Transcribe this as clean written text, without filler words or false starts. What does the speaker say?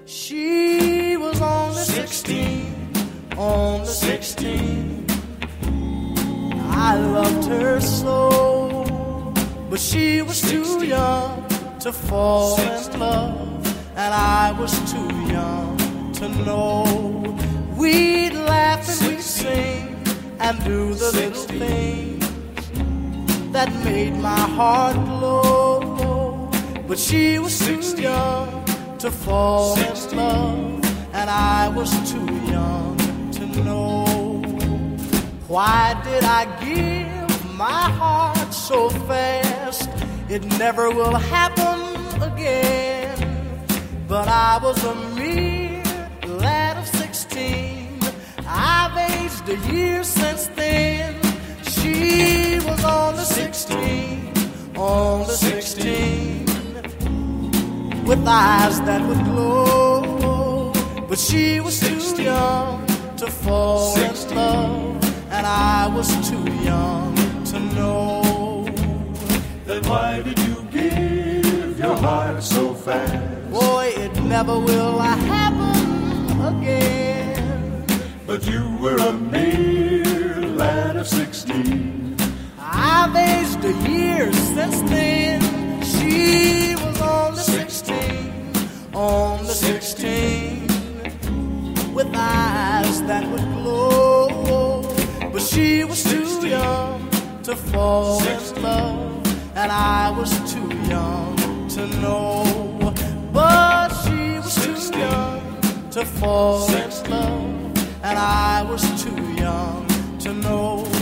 She was only 16, only 16. I loved her so, but she was too young to fall in love, and I was too young to know. We'd laugh and we'd sing and do the little things that made my heart glow. But she was too young to fall in love, and I was too young to know. Why did I give my heart so fast? It never will happen again. But I was a mere lad of 16. I've aged a year since then. She was only 16, only 16, with eyes that would glow. But she was too young to fall in love, and I was too young to know. Then why did you give your heart so fast? Boy, it never will happen again. But you were a mere lad of 16. I've aged a year since then. She was only 16, only 16, with eyes that would glow. But she was too young to fall in love, and I was too young to know. But she was too young to fall in love, and I was too young to know.